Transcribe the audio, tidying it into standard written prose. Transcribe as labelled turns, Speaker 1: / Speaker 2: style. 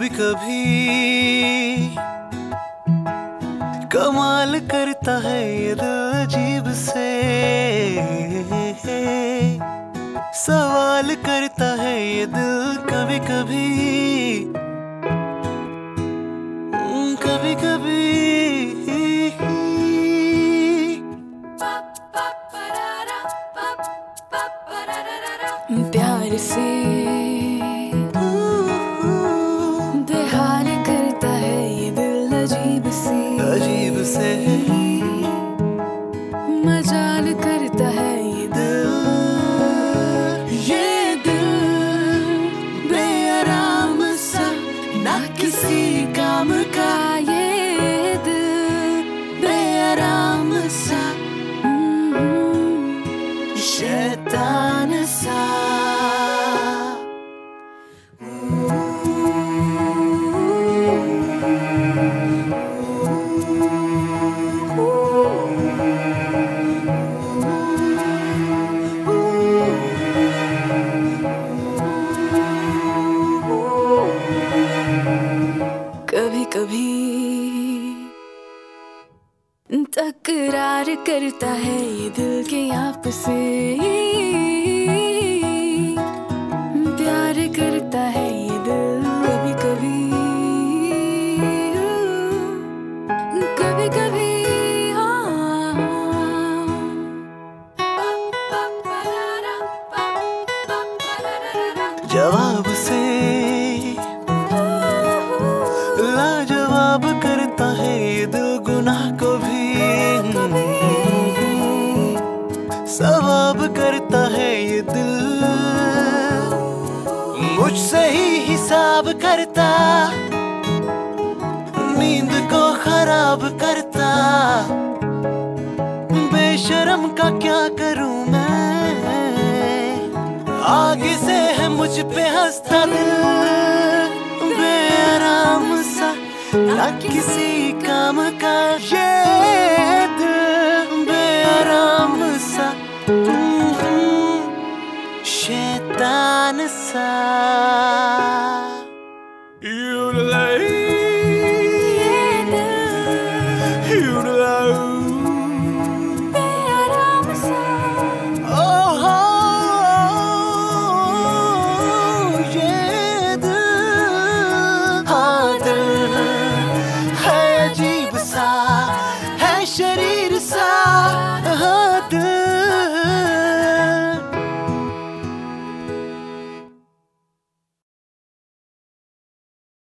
Speaker 1: कभी कभी कमाल करता है ये दिल अजीब से, सवाल करता है ये दिल कभी कभी, कभी कभी।
Speaker 2: प्यार से बेहाल करता है ये दिल अजीब से,
Speaker 1: अजीब से
Speaker 2: मजाल करता है ये दिल बेआराम सा, ना किसी काम का ये दिल बेआराम सा,
Speaker 1: शैतान सा।
Speaker 2: कभी कभी तकरार करता है ये दिल के आपसे, प्यार करता है ये दिल कभी कभी, कभी कभी
Speaker 1: जवाब से लाजवाब करता है ये दिल गुनाह को भी, सवाब करता है ये दिल, मुझसे ही हिसाब करता, नींद को खराब करता, बेशर्म का क्या करूं मैं, आगे से है मुझ पे हंसता दिल, बेआराम सा ना किसी काम का ये दिल, बेआराम सा शैतान सा। शरीर सा